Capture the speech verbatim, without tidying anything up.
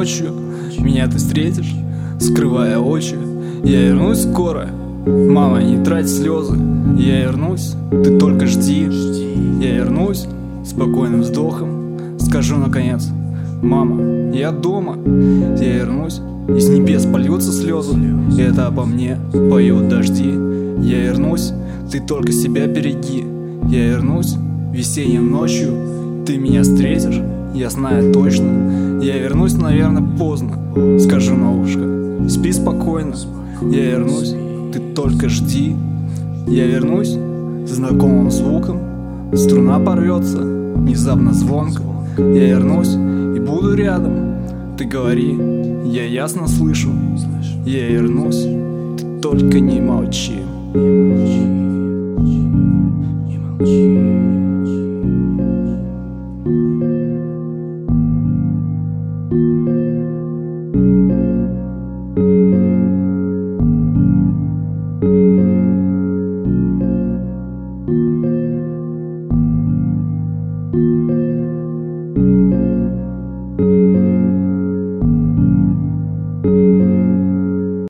ночью меня ты встретишь, скрывая очи. Я вернусь скоро, мама, не трать слезы. Я вернусь, ты только жди. Я вернусь спокойным вздохом, скажу наконец: мама, я дома. Я вернусь, из небес польются слезы, и это обо мне поют дожди. Я вернусь, ты только себя береги. Я вернусь весенней ночью, ты меня встретишь, я знаю точно. Я вернусь, наверное, поздно, скажу на ушко: спи спокойно. Я вернусь, ты только жди. Я вернусь с знакомым звуком, струна порвется внезапно звонко. Я вернусь и буду рядом, ты говори, я ясно слышу. Я вернусь, ты только не молчи. Не молчи.